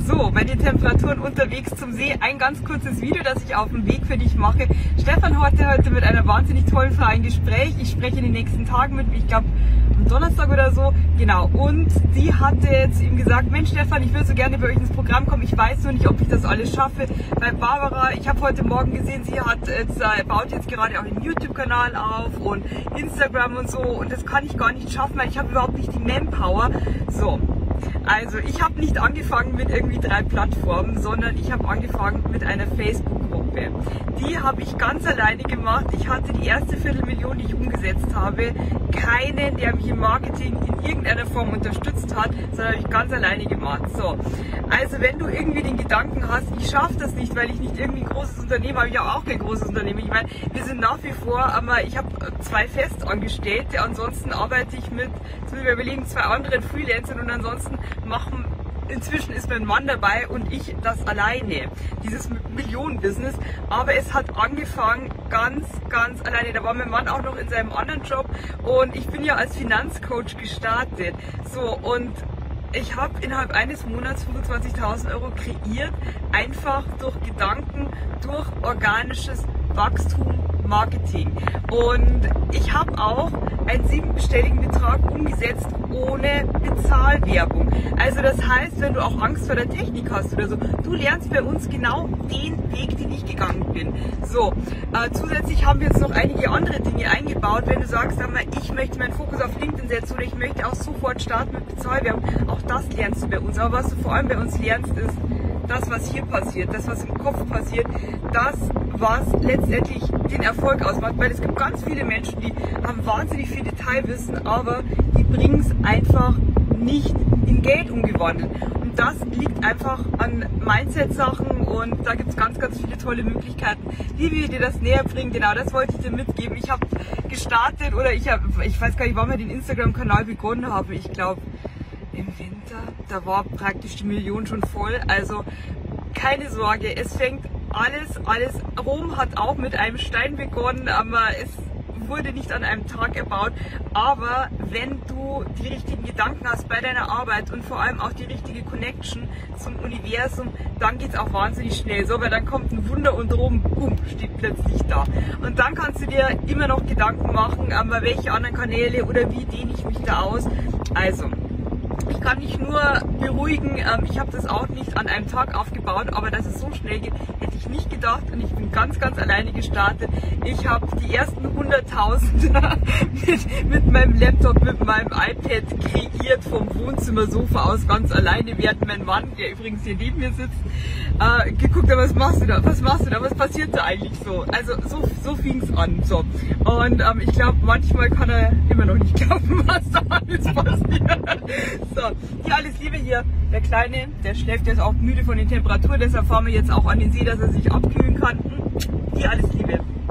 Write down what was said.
So, meine Temperaturen unterwegs zum See. Ein ganz kurzes Video, das ich auf dem Weg für dich mache. Stefan hatte heute mit einer wahnsinnig tollen Frau ein Gespräch. Ich spreche in den nächsten Tagen mit, ich glaube am Donnerstag oder so. Genau. Und die hatte zu ihm gesagt, Mensch Stefan, ich würde so gerne bei euch ins Programm kommen. Ich weiß nur nicht, ob ich das alles schaffe. Bei Barbara, ich habe heute Morgen gesehen, sie baut jetzt gerade auch einen YouTube-Kanal auf und Instagram und so. Und das kann ich gar nicht schaffen, weil ich habe überhaupt nicht die Manpower. So. Also ich habe nicht angefangen mit irgendwie 3 Plattformen, sondern ich habe angefangen mit einer Facebook-Gruppe. Die habe ich ganz alleine gemacht. Ich hatte die erste Viertelmillion, die ich umgesetzt habe, keinen, der mich im Marketing in irgendeiner Form unterstützt hat, sondern habe ich ganz alleine gemacht. So, also wenn du irgendwie den Gedanken hast, ich schaffe das nicht, weil ich nicht irgendwie ein großes Unternehmen habe, ich habe auch kein großes Unternehmen. Ich meine, wir sind nach wie vor, aber ich habe 2 Festangestellte, ansonsten arbeite ich mit, jetzt muss ich mir überlegen, 2 anderen Freelancern und ansonsten inzwischen ist mein Mann dabei und ich das alleine, dieses Millionen-Business, aber es hat angefangen ganz alleine, da war mein Mann auch noch in seinem anderen Job und ich bin ja als Finanzcoach gestartet, so, und ich habe innerhalb eines Monats 25.000 € kreiert, einfach durch Gedanken, durch organisches Wachstum, Marketing. Und ich habe auch einen 7-stelligen Betrag umgesetzt ohne Bezahlwerbung. Also das heißt, wenn du auch Angst vor der Technik hast oder so, du lernst bei uns genau den Weg, den ich gegangen bin. So, zusätzlich haben wir jetzt noch einige andere Dinge eingebaut. Wenn du sagst, sag mal, ich möchte meinen Fokus auf LinkedIn setzen oder ich möchte auch sofort starten mit Bezahlwerbung, auch das lernst du bei uns. Aber was du vor allem bei uns lernst, ist das, was hier passiert, das, was im Kopf passiert, das, was letztendlich den Erfolg ausmacht, weil es gibt ganz viele Menschen, die haben wahnsinnig viel Detailwissen, aber die bringen es einfach nicht in Geld umgewandelt. Und das liegt einfach an Mindset-Sachen und da gibt es ganz viele tolle Möglichkeiten, wie wir dir das näher bringen. Genau, das wollte ich dir mitgeben. Ich habe gestartet oder ich weiß gar nicht, wann wir den Instagram-Kanal begonnen haben. Ich glaube im Winter, da war praktisch die Million schon voll. Also keine Sorge, es fängt alles. Rom hat auch mit einem Stein begonnen, aber es wurde nicht an einem Tag erbaut. Aber wenn du die richtigen Gedanken hast bei deiner Arbeit und vor allem auch die richtige Connection zum Universum, dann geht es auch wahnsinnig schnell. So, weil dann kommt ein Wunder und Rom, boom, steht plötzlich da. Und dann kannst du dir immer noch Gedanken machen, aber welche anderen Kanäle oder wie dehne ich mich da aus. Also, ich kann dich nur beruhigen, ich habe das auch nicht an einem Tag aufgebaut, aber dass es so schnell geht, hätte ich nicht gedacht und ich bin ganz alleine gestartet. Ich habe die ersten 100.000 mit meinem Laptop, mit meinem iPad kreiert vom Wohnzimmersofa aus, ganz alleine, während mein Mann, der übrigens hier neben mir sitzt, geguckt hat, was machst du da, was passiert da eigentlich so? Also so fing es an. So. Und ich glaube, manchmal kann er immer noch nicht glauben, was da alles passiert. So, hier alles Liebe hier. Der Kleine, der schläft jetzt auch müde von den Temperaturen, deshalb fahren wir jetzt auch an den See, dass er sich abkühlen kann. Hier alles Liebe.